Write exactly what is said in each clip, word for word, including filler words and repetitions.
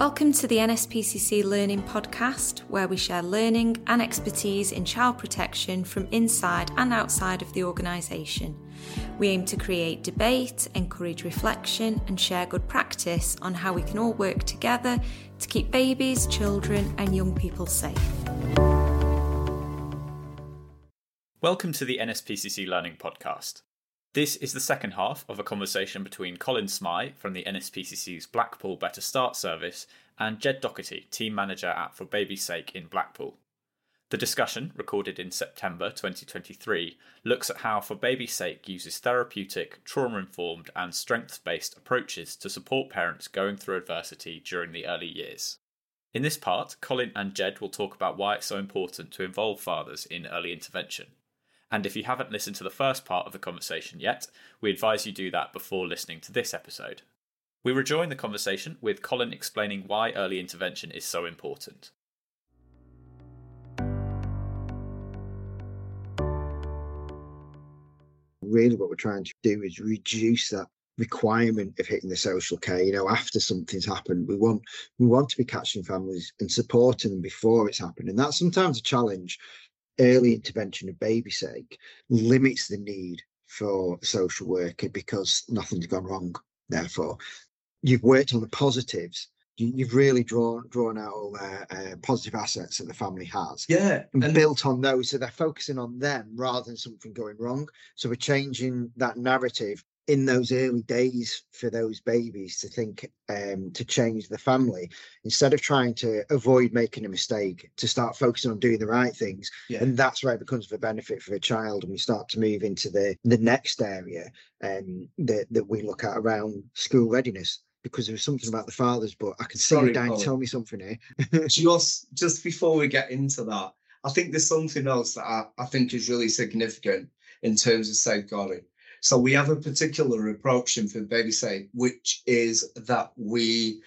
Welcome to the N S P C C Learning Podcast, where we share learning and expertise in child protection from inside and outside of the organisation. We aim to create debate, encourage reflection and share good practice on how we can all work together to keep babies, children and young people safe. Welcome to the N S P C C Learning Podcast. This is the second half of a conversation between Colin Smythe from the N S P C C's Blackpool Better Start service and Jed Docherty, Team Manager at For Baby's Sake in Blackpool. The discussion, recorded in September twenty twenty-three, looks at how For Baby's Sake uses therapeutic, trauma-informed and strengths-based approaches to support parents going through adversity during the early years. In this part, Colin and Jed will talk about why it's so important to involve fathers in early intervention. And if you haven't listened to the first part of the conversation yet, we advise you do that before listening to this episode. We rejoin the conversation with Colin explaining why early intervention is so important. Really what we're trying to do is reduce that requirement of hitting the social care. You know, after something's happened, we want we want to be catching families and supporting them before it's happened. And that's sometimes a challenge. Early intervention of baby's sake limits the need for a social worker because nothing's gone wrong. Therefore, you've worked on the positives. You, you've really drawn drawn out all the uh, positive assets that the family has. Yeah, and, and built on those. So they're focusing on them rather than something going wrong. So we're changing that narrative in those early days for those babies to think um, to change the family instead of trying to avoid making a mistake, to start focusing on doing the right things. Yeah. And that's where it becomes of a benefit for a child. And we start to move into the, the next area um, that, that we look at around school readiness, because there was something about the fathers, but I can see Sorry, you dying to Colin. tell me something here. just just before we get into that, I think there's something else that I, I think is really significant in terms of safeguarding. So we have a particular approach in For Baby's Sake, which is that we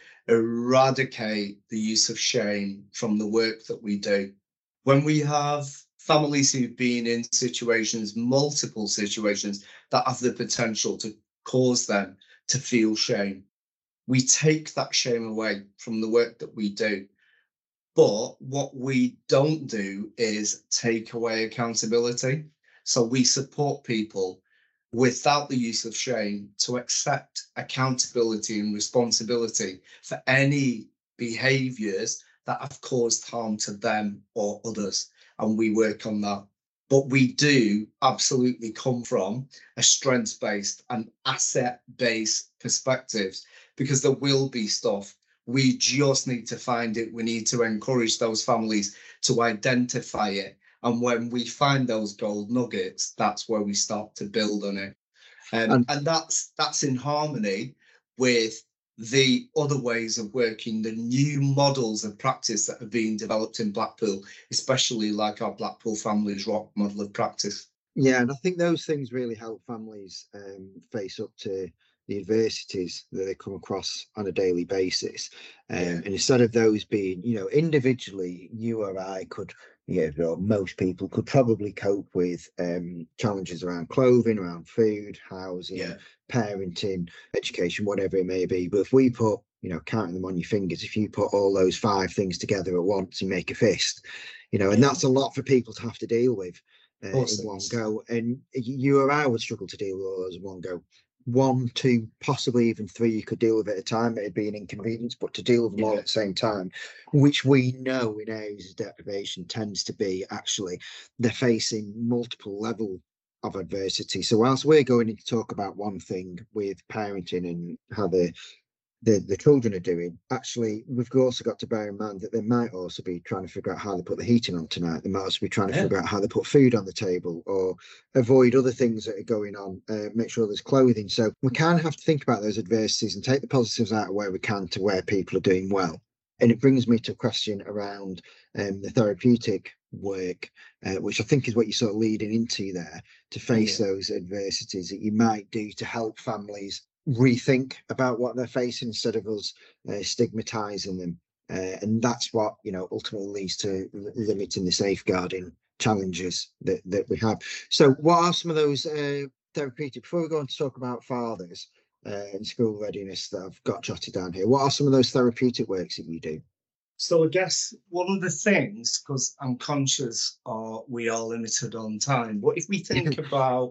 eradicate the use of shame from the work that we do. When we have families who've been in situations, multiple situations, that have the potential to cause them to feel shame, we take that shame away from the work that we do. But what we don't do is take away accountability. So we support people without the use of shame to accept accountability and responsibility for any behaviours that have caused harm to them or others. And we work on that. But we do absolutely come from a strengths-based and asset-based perspectives, because there will be stuff. We just need to find it. We need to encourage those families to identify it. And when we find those gold nuggets, that's where we start to build on it. Um, and, and that's that's in harmony with the other ways of working, the new models of practice that are being developed in Blackpool, especially like our Blackpool Families Rock model of practice. Yeah, and I think those things really help families um, face up to the adversities that they come across on a daily basis. Um, yeah. And instead of those being, you know, individually, you or I could, you know, most people could probably cope with um, challenges around clothing, around food, housing, yeah. parenting, education, whatever it may be. But if we put, you know, counting them on your fingers, if you put all those five things together at once and make a fist, you know, and that's a lot for people to have to deal with uh, awesome. in one go. And you or I would struggle to deal with all those in one go. One, two, possibly even three you could deal with at a time. It'd be an inconvenience, but to deal with them yeah. all at the same time, which we know in areas of deprivation tends to be actually they're facing multiple level of adversity. So whilst we're going in to talk about one thing with parenting and how the the, the children are doing, actually we've also got to bear in mind that they might also be trying to figure out how they put the heating on tonight. They might also be trying to yeah. figure out how they put food on the table or avoid other things that are going on, uh, make sure there's clothing. So we kind of have to think about those adversities and take the positives out of where we can to where people are doing well. And it brings me to a question around um, the therapeutic work, uh, which I think is what you're sort of leading into there, to face yeah. those adversities that you might do to help families rethink about what they're facing instead of us uh, stigmatizing them. Uh, and that's what, you know, ultimately leads to limiting the safeguarding challenges that, that we have. So what are some of those uh, therapeutic, before we go on to talk about fathers, uh, and school readiness that I've got jotted down here. What are some of those therapeutic works that you do? So I guess one of the things, because I'm conscious uh, we are limited on time, but if we think about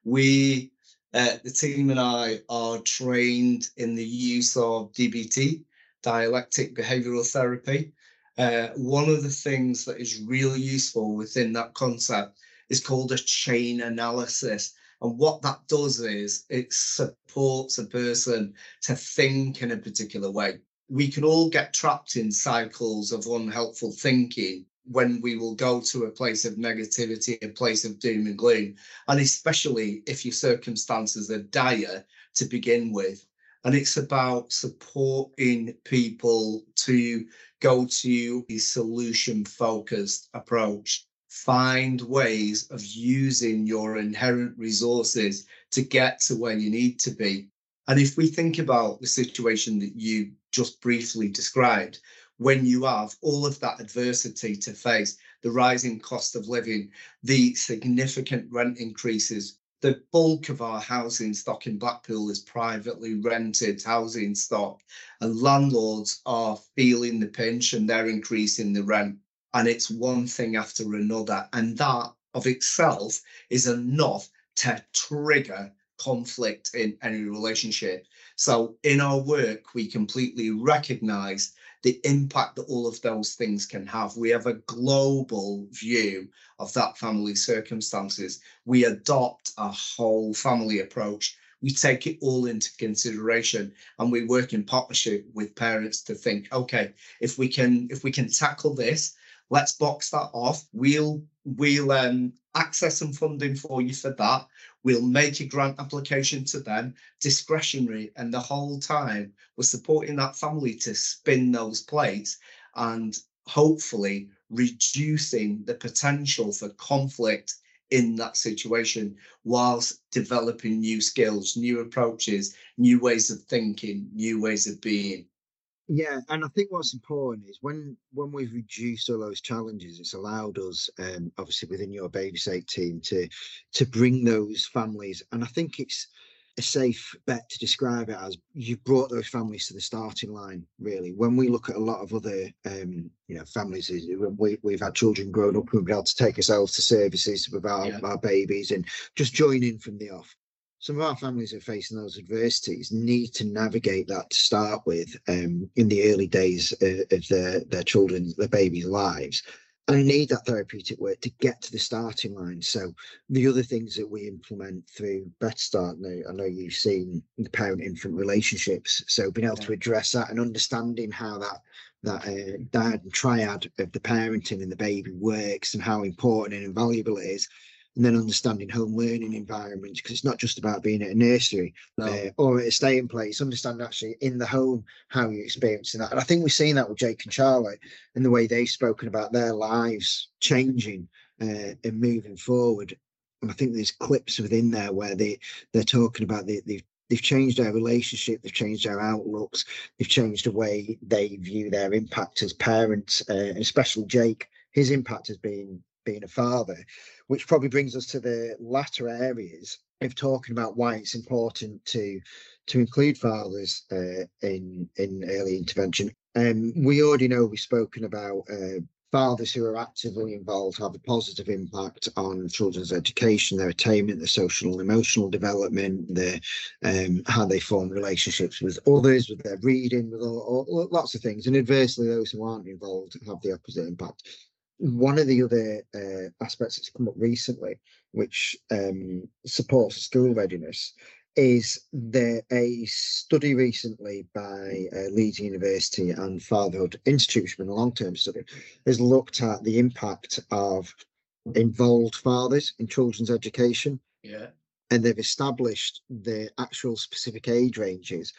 we, uh, the team and I are trained in the use of D B T, dialectic behavioral therapy. Uh, one of the things that is really useful within that concept is called a chain analysis. And what that does is it supports a person to think in a particular way. We can all get trapped in cycles of unhelpful thinking when we will go to a place of negativity, a place of doom and gloom, and especially if your circumstances are dire to begin with. And it's about supporting people to go to a solution-focused approach. Find ways of using your inherent resources to get to where you need to be. And if we think about the situation that you just briefly described, when you have all of that adversity to face, the rising cost of living, the significant rent increases, the bulk of our housing stock in Blackpool is privately rented housing stock, and landlords are feeling the pinch and they're increasing the rent. And it's one thing after another. And that of itself is enough to trigger conflict in any relationship. So in our work, we completely recognize the impact that all of those things can have. We have a global view of that family circumstances. We adopt a whole family approach. We take it all into consideration, and we work in partnership with parents to think, okay, if we can, if we can tackle this, let's box that off. We'll we'll um, access some funding for you for that. We'll make a grant application to them, discretionary, and the whole time we're supporting that family to spin those plates and hopefully reducing the potential for conflict in that situation, whilst developing new skills, new approaches, new ways of thinking, new ways of being. Yeah, and I think what's important is when when we've reduced all those challenges, it's allowed us, um, obviously within your BabySafe team, to to bring those families. And I think it's a safe bet to describe it as you've brought those families to the starting line. Really, when we look at a lot of other, um, you know, families, we we've had children growing up who've been able to take ourselves to services with our, yeah. our babies and just join in from the off. Some of our families are facing those adversities, need to navigate that to start with um, in the early days uh, of their, their children's, their babies' lives, and need that therapeutic work to get to the starting line. So the other things that we implement through Better Start, now I know you've seen the parent-infant relationships, so being able to address that and understanding how that that uh, dyad and triad of the parenting and the baby works and how important and invaluable it is. And then understanding home learning environments, because it's not just about being at a nursery no. uh, or at a staying place. Understand actually in the home how you're experiencing that. And I think we've seen that with Jake and Charlotte and the way they've spoken about their lives changing uh, and moving forward. And I think there's clips within there where they, they're talking about the, they've, they've changed their relationship, they've changed their outlooks, they've changed the way they view their impact as parents, uh, and especially Jake, his impact has been being a father, which probably brings us to the latter areas of talking about why it's important to to include fathers uh, in in early intervention. Um, we already know we've spoken about uh, fathers who are actively involved have a positive impact on children's education, their attainment, their social and emotional development, their um, how they form relationships with others, with their reading, with all, all, lots of things. And adversely, those who aren't involved have the opposite impact. One of the other uh, aspects that's come up recently, which um, supports school readiness, is there a study recently by uh, Leeds University and Fatherhood Institute, a long-term study, has looked at the impact of involved fathers in children's education. Yeah. And they've established the actual specific age ranges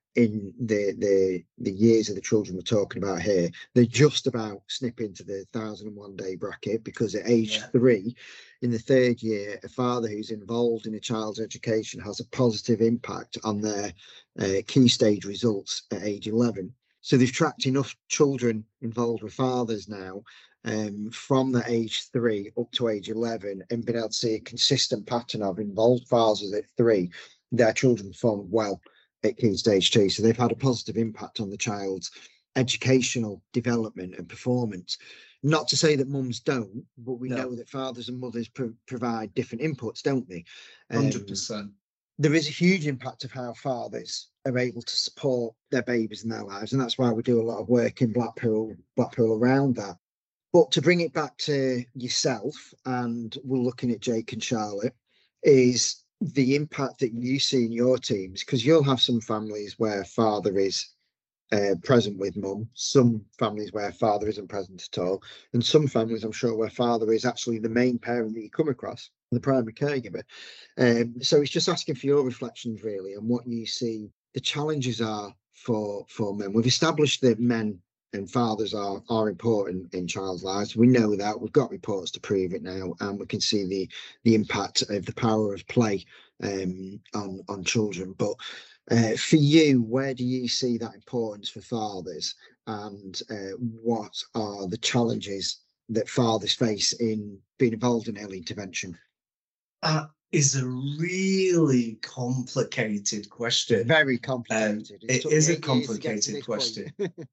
in the the the years of the children we're talking about here. They just about snip into the thousand and one day bracket, because at age yeah. three, in the third year, a father who's involved in a child's education has a positive impact on their uh, key stage results at age eleven. So they've tracked enough children involved with fathers now um, from that age three up to age eleven, and been able to see a consistent pattern of involved fathers at three. Their children performed well at Key Stage two. So they've had a positive impact on the child's educational development and performance. Not to say that mums don't, but we no. know that fathers and mothers pro- provide different inputs, don't they? Um, one hundred percent. There is a huge impact of how fathers are able to support their babies in their lives. And that's why we do a lot of work in Blackpool, Blackpool around that. But to bring it back to yourself, and we're looking at Jake and Charlotte, is the impact that you see in your teams, because you'll have some families where father is uh, present with mum, some families where father isn't present at all, and some families, I'm sure, where father is actually the main parent that you come across, the primary caregiver. Um, so it's just asking for your reflections, really, and what you see the challenges are for for men. We've established that men and fathers are are important in child's lives. We know that. We've got reports to prove it now, and we can see the the impact of the power of play um, on on children. But uh, for you, where do you see that importance for fathers, and uh, what are the challenges that fathers face in being involved in early intervention? That is a really complicated question. Very complicated. Um, it is a complicated question.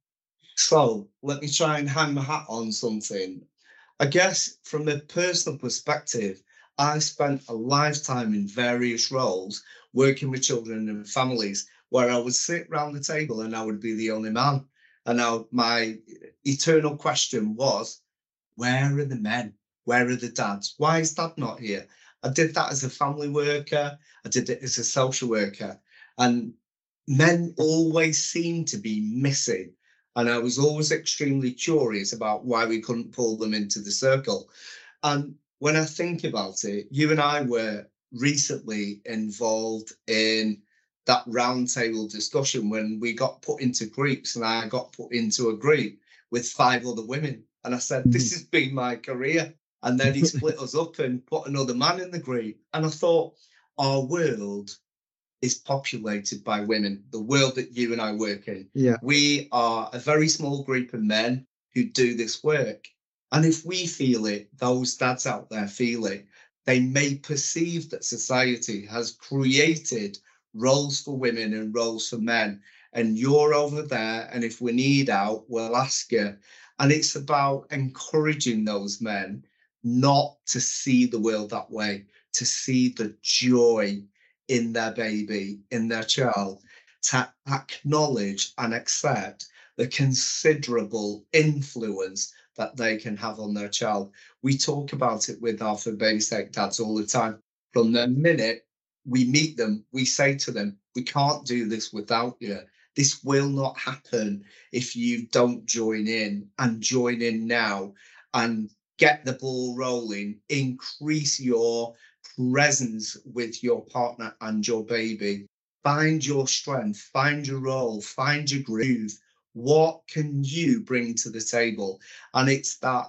So let me try and hang my hat on something. I guess from a personal perspective, I spent a lifetime in various roles working with children and families where I would sit round the table and I would be the only man. And now my eternal question was, where are the men? Where are the dads? Why is dad not here? I did that as a family worker. I did it as a social worker. And men always seemed to be missing. And I was always extremely curious about why we couldn't pull them into the circle. And when I think about it, you and I were recently involved in that roundtable discussion when we got put into groups, and I got put into a group with five other women. And I said, this has been my career. And then he split us up and put another man in the group. And I thought, our world is populated by women, the world that you and I work in. Yeah. We are a very small group of men who do this work. And if we feel it, those dads out there feel it, they may perceive that society has created roles for women and roles for men. And you're over there, and if we need out, we'll ask you. And it's about encouraging those men not to see the world that way, to see the joy in their baby, in their child, to acknowledge and accept the considerable influence that they can have on their child. We talk about it with our For Baby's Sake dads all the time. From the minute we meet them, we say to them, we can't do this without you. This will not happen if you don't join in, and join in now and get the ball rolling, increase your presence with your partner and your baby. Find your strength, find your role, find your groove. What can you bring to the table? And it's that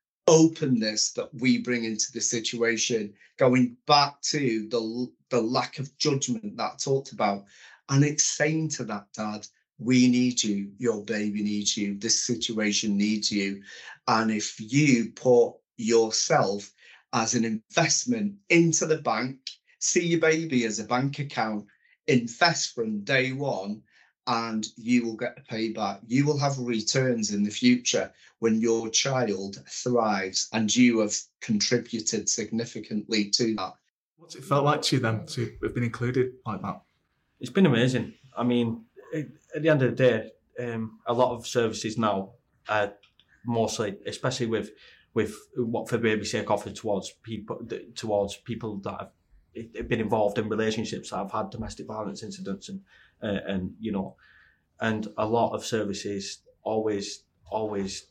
openness that we bring into the situation, going back to the, the lack of judgment that I talked about. And it's saying to that dad, we need you, your baby needs you, this situation needs you. And if you put yourself as an investment into the bank, see your baby as a bank account, invest from day one, and you will get a payback. You will have returns in the future when your child thrives and you have contributed significantly to that. What's it felt like to you then to have been included like that? It's been amazing. I mean, at the end of the day, um, a lot of services now, uh, mostly, especially with with what For Baby's Sake offers towards people, towards people that have been involved in relationships that have had domestic violence incidents, and uh, and you know, and a lot of services always always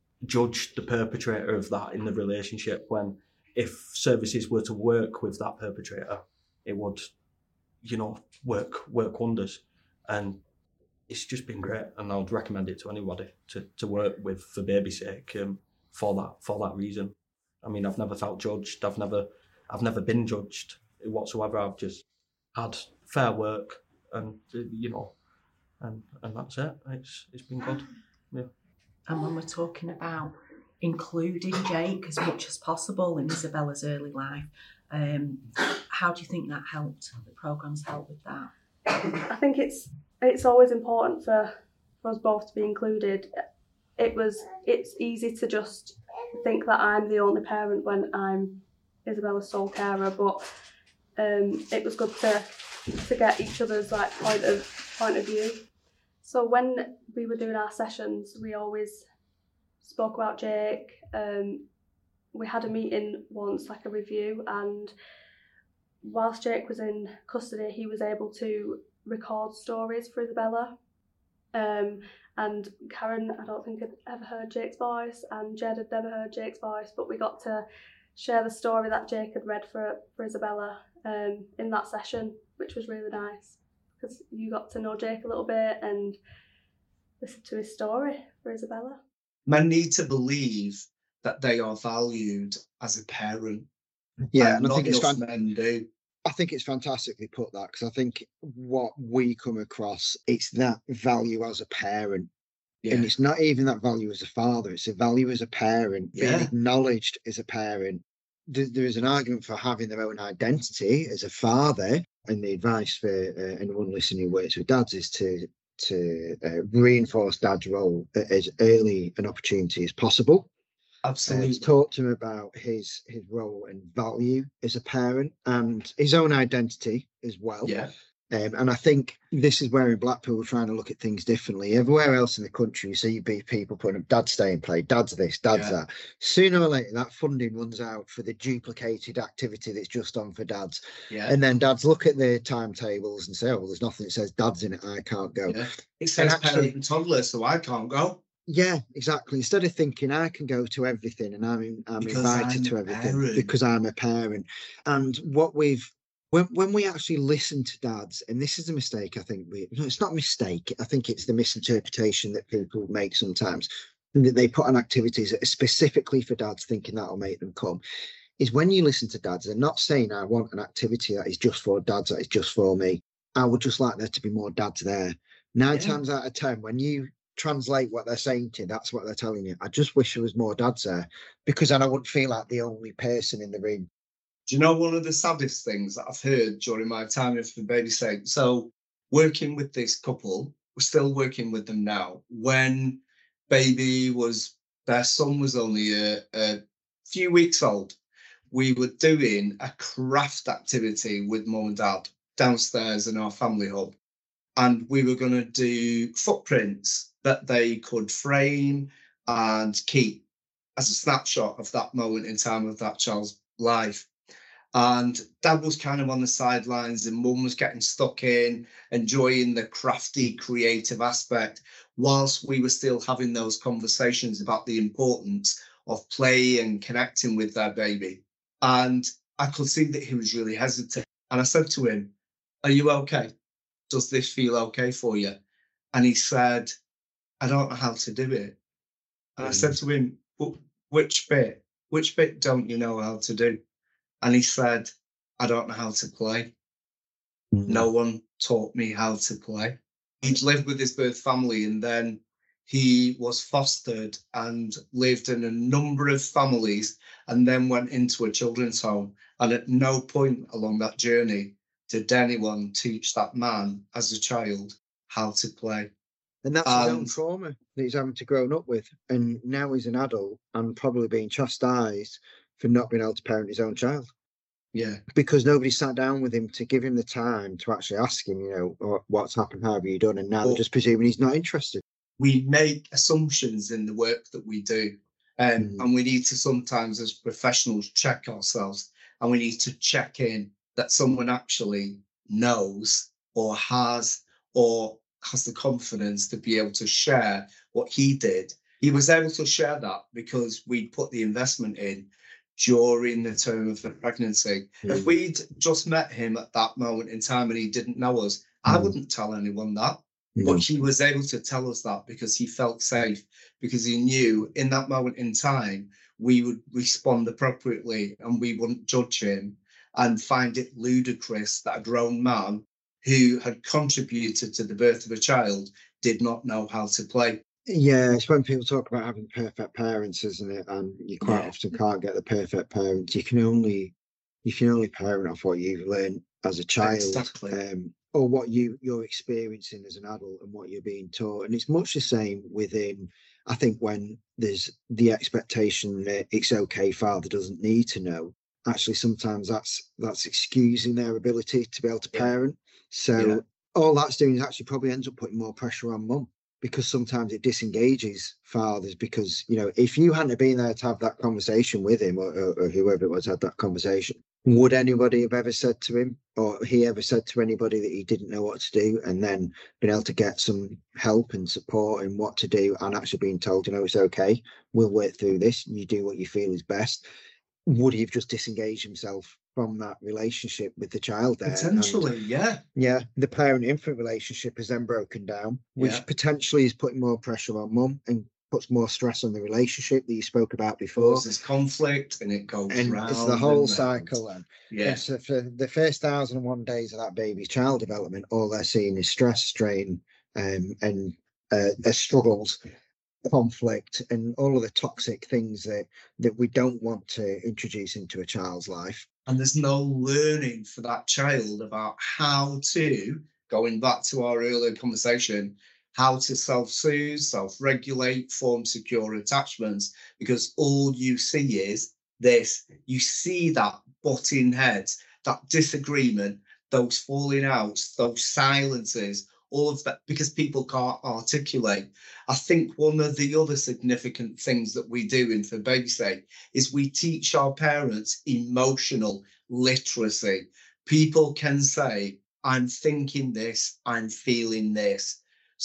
judge the perpetrator of that in the relationship, when if services were to work with that perpetrator, it would, you know, work work wonders. And it's just been great, and I would recommend it to anybody to, to work with For Baby's Sake um, for that for that reason. I mean, I've never felt judged. I've never I've never been judged whatsoever. I've just had fair work, and you know, and and that's it. It's it's been good. Yeah. And when we're talking about including Jake as much as possible in Isabella's early life, um, how do you think that helped? The program's helped with that? I think it's it's always important for, for us both to be included. It was it's easy to just think that I'm the only parent when I'm Isabella's sole carer, but um, it was good to to get each other's like point of point of view. So when we were doing our sessions, we always spoke about Jake. Um, we had a meeting once, like a review, and whilst Jake was in custody, he was able to record stories for Isabella. Um, and Karen, I don't think had ever heard Jake's voice, and Jed had never heard Jake's voice, but we got to share the story that Jake had read for, for Isabella um, in that session, which was really nice, because you got to know Jake a little bit and listen to his story for Isabella. Men need to believe that they are valued as a parent. Yeah, and and I not think it's enough fan- men do. I think it's fantastically put that, because I think what we come across, it's that value as a parent. Yeah. And it's not even that value as a father, it's a value as a parent, being Yeah. acknowledged as a parent. There, there is an argument for having their own identity as a father, and the advice for uh, anyone listening who works with dads is to to uh, reinforce dad's role at as early an opportunity as possible. Absolutely. Uh, talk to him about his his role and value as a parent and his own identity as well. Yeah. Um, and I think this is where in Blackpool we're trying to look at things differently. Everywhere else in the country, you see people putting up dad's stay and play, dad's this, dad's Yeah. that. Sooner or later, that funding runs out for the duplicated activity that's just on for dads. Yeah. And then dads look at the timetables and say, oh, well, there's nothing that says dad's in it, I can't go. Yeah. It says actually- parent and toddler, so I can't go. Yeah, exactly. Instead of thinking I can go to everything and I'm in, I'm Because invited I'm to a everything parent. because I'm a parent. And what we've when when we actually listen to dads, and this is a mistake, I think we no, it's not a mistake. I think it's the misinterpretation that people make sometimes, that they put on activities that are specifically for dads, thinking that'll make them come. Is when you listen to dads, they're not saying I want an activity that is just for dads, that is just for me. I would just like there to be more dads there. Nine Yeah. times out of ten, when you translate what they're saying to you, that's what they're telling you. I just wish there was more dads there, because then I wouldn't feel like the only person in the room. Do you know one of the saddest things that I've heard during my time with the babysitting? So working with this couple, we're still working with them now. When baby was, their son was only a, a few weeks old, we were doing a craft activity with mum and dad downstairs in our family hub. And we were going to do footprints that they could frame and keep as a snapshot of that moment in time of that child's life. And dad was kind of on the sidelines and mum was getting stuck in, enjoying the crafty, creative aspect, whilst we were still having those conversations about the importance of play and connecting with their baby. And I could see that he was really hesitant. And I said to him, are you okay? Does this feel okay for you? And he said, I don't know how to do it. And I said to him, well, which bit? Which bit don't you know how to do? And he said, I don't know how to play. No one taught me how to play. He'd lived with his birth family, and then he was fostered and lived in a number of families, and then went into a children's home. And at no point along that journey did anyone teach that man as a child how to play. And that's his own And- trauma that he's having to grow up with. And now he's an adult and probably being chastised for not being able to parent his own child, Yeah. because nobody sat down with him to give him the time to actually ask him, you know, "What- what's happened, how have you done?" And now they're Well- just presuming he's not interested. We make assumptions in the work that we do. Um, Mm. And we need to sometimes, as professionals, check ourselves, and we need to check in that someone actually knows or has or has the confidence to be able to share what he did. He was able to share that because we put the investment in during the term of the pregnancy. If Mm. we'd just met him at that moment in time and he didn't know us, I Mm. wouldn't tell anyone that. Mm. But he was able to tell us that because he felt safe, because he knew in that moment in time we would respond appropriately and we wouldn't judge him and find it ludicrous that a grown man who had contributed to the birth of a child did not know how to play. Yeah, it's when people talk about having perfect parents, isn't it? And you quite Yeah. often can't get the perfect parents. You can only you can only parent off what you've learned as a child. Exactly. Um, or what you you're experiencing as an adult and what you're being taught. And it's much the same within, I think, when there's the expectation that it's okay, father doesn't need to know. Actually, sometimes that's that's excusing their ability to be able to parent. So yeah. all that's doing is actually probably ends up putting more pressure on mum, because sometimes it disengages fathers, because, you know, if you hadn't been there to have that conversation with him, or, or, or whoever it was had that conversation, would anybody have ever said to him, or he ever said to anybody, that he didn't know what to do, and then been able to get some help and support in what to do, and actually being told, you know, it's okay, we'll work through this, you do what you feel is best? Would he have just disengaged himself from that relationship with the child there? Potentially, and, yeah. Yeah, the parent-infant relationship is then broken down, which yeah. potentially is putting more pressure on mum and puts more stress on the relationship that you spoke about before. There's conflict and it goes and round. It's the whole cycle then. Yeah. And so for the first thousand and one days of that baby's child development, all they're seeing is stress, strain, um, and uh, their struggles, conflict, and all of the toxic things that that we don't want to introduce into a child's life. And there's no learning for that child about how to, going back to our earlier conversation, how to self-soothe, self-regulate, form secure attachments, because all you see is this. You see that butting heads, that disagreement, those falling outs, those silences, all of that, because people can't articulate. I think one of the other significant things that we do in For Baby's Sake is we teach our parents emotional literacy. People can say, I'm thinking this, I'm feeling this.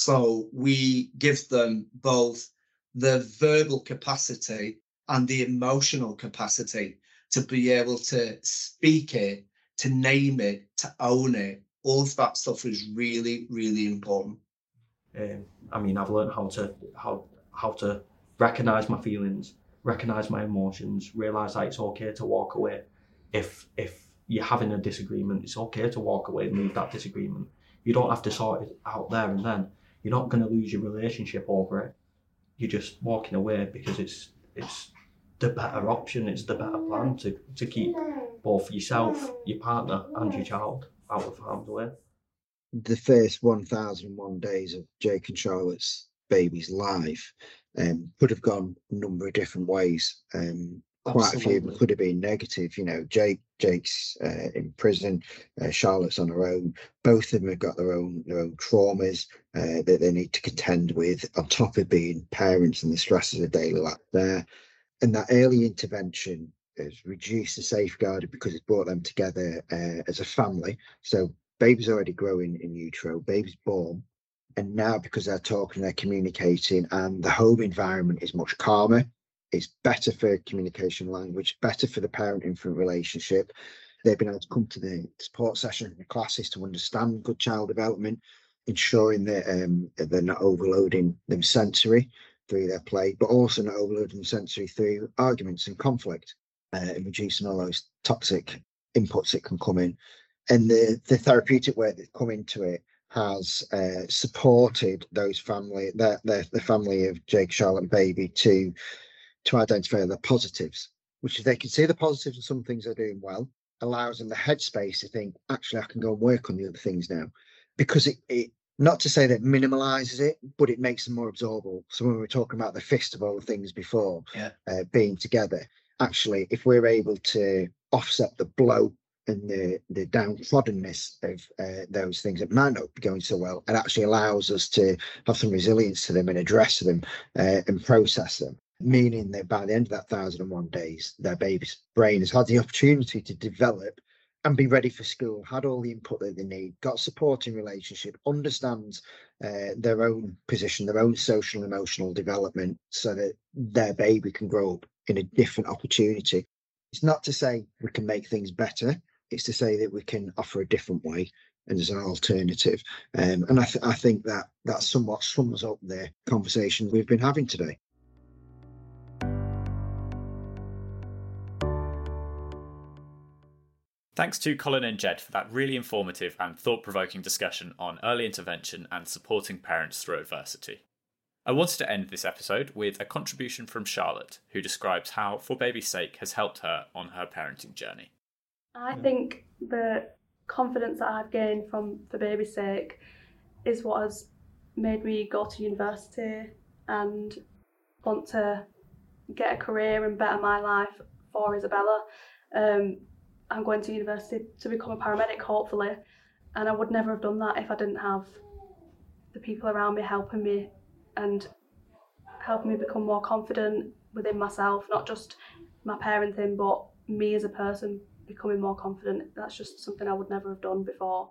So we give them both the verbal capacity and the emotional capacity to be able to speak it, to name it, to own it. All of that stuff is really, really important. Um, I mean, I've learned how to how how to recognise my feelings, recognise my emotions, realise that it's okay to walk away. If if you're having a disagreement, it's okay to walk away and leave that disagreement. You don't have to sort it out there and then. You're not going to lose your relationship over it. You're just walking away because it's it's the better option. It's the better plan to, to keep both yourself, your partner, and your child out of harm's way. The first one thousand one days of Jake and Charlotte's baby's life um, could have gone a number of different ways. Um, quite Absolutely. a few could have been negative. You know, Jake Jake's uh, in prison, uh, Charlotte's on her own. Both of them have got their own their own traumas uh, that they need to contend with, on top of being parents and the stresses of daily life there. And that early intervention has reduced the safeguarding, because it's brought them together uh, as a family. So baby's already growing in utero, baby's born, and now because they're talking, they're communicating, and the home environment is much calmer. It's better for communication language, better for the parent-infant relationship. They've been able to come to the support session and the classes to understand good child development, ensuring that um, they're not overloading them sensory through their play, but also not overloading them sensory through arguments and conflict, uh, and reducing all those toxic inputs that can come in. And the, the therapeutic work that come into it has uh, supported those family, the, the, the family of Jake, Charlotte and baby to to identify the positives, which if they can see the positives and some things are doing well, allows them the headspace to think, actually, I can go and work on the other things now. Because it, it not to say that it minimalizes it, but it makes them more absorbable. So when we were talking about the fist of all the things before, yeah. uh, being together, actually, if we're able to offset the blow and the, the downtroddenness of uh, those things that might not be going so well, it actually allows us to have some resilience to them and address them uh, and process them. Meaning that by the end of that one thousand and one days, their baby's brain has had the opportunity to develop and be ready for school, had all the input that they need, got supporting relationship, understands uh, their own position, their own social and emotional development, so that their baby can grow up in a different opportunity. It's not to say we can make things better, it's to say that we can offer a different way and as an alternative. Um, and I, th- I think that that somewhat sums up the conversation we've been having today. Thanks to Colin and Jed for that really informative and thought-provoking discussion on early intervention and supporting parents through adversity. I wanted to end this episode with a contribution from Charlotte, who describes how For Baby's Sake has helped her on her parenting journey. I think that confidence that I've gained from For Baby's Sake is what has made me go to university and want to get a career and better my life for Isabella. Um, I'm going to university to become a paramedic, hopefully, and I would never have done that if I didn't have the people around me helping me and helping me become more confident within myself, not just my parenting, but me as a person becoming more confident. That's just something I would never have done before.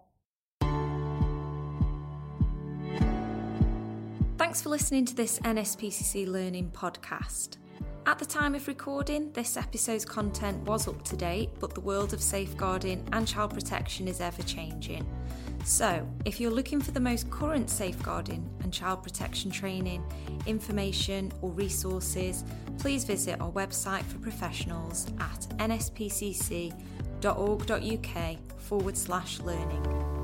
Thanks for listening to this N S P C C Learning podcast. At the time of recording, this episode's content was up to date, but the world of safeguarding and child protection is ever changing. So, if you're looking for the most current safeguarding and child protection training, information or resources, please visit our website for professionals at nspcc.org.uk forward slash learning.